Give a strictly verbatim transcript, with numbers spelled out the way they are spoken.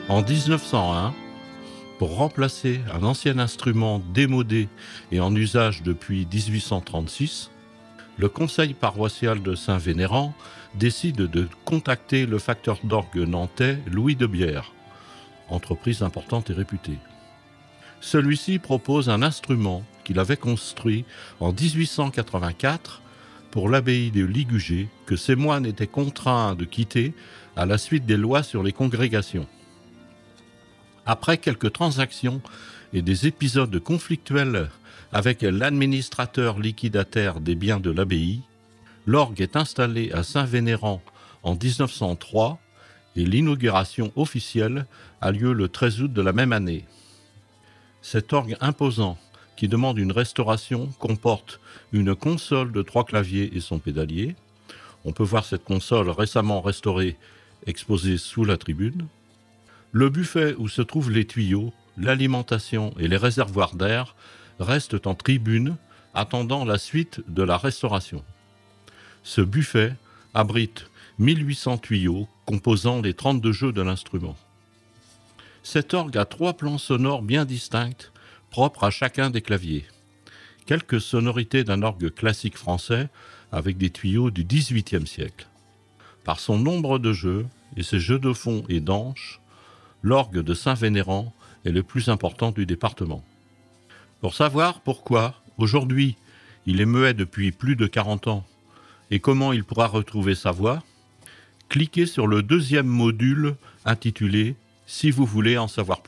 En dix-neuf cent un, pour remplacer un ancien instrument démodé et en usage depuis dix-huit cent trente-six, le conseil paroissial de Saint-Vénérand décide de contacter le facteur d'orgue nantais Louis de Bière, entreprise importante et réputée. Celui-ci propose un instrument qu'il avait construit en dix-huit cent quatre-vingt-quatre pour l'abbaye de Ligugé, que ces moines étaient contraints de quitter à la suite des lois sur les congrégations. Après quelques transactions et des épisodes conflictuels avec l'administrateur liquidataire des biens de l'abbaye, l'orgue est installé à Saint-Vénérand en dix-neuf cent trois et l'inauguration officielle a lieu le treize août de la même année. Cet orgue imposant, qui demande une restauration, comporte une console de trois claviers et son pédalier. On peut voir cette console récemment restaurée exposée sous la tribune. Le buffet où se trouvent les tuyaux, l'alimentation et les réservoirs d'air restent en tribune, attendant la suite de la restauration. Ce buffet abrite mille huit cents tuyaux composant les trente-deux jeux de l'instrument. Cet orgue a trois plans sonores bien distincts, propres à chacun des claviers. Quelques sonorités d'un orgue classique français avec des tuyaux du dix-huitième siècle. Par son nombre de jeux et ses jeux de fond et d'anches, l'orgue de Saint-Vénérand est le plus important du département. Pour savoir pourquoi, aujourd'hui, il est muet depuis plus de quarante ans et comment il pourra retrouver sa voix, cliquez sur le deuxième module intitulé « Si vous voulez en savoir plus ».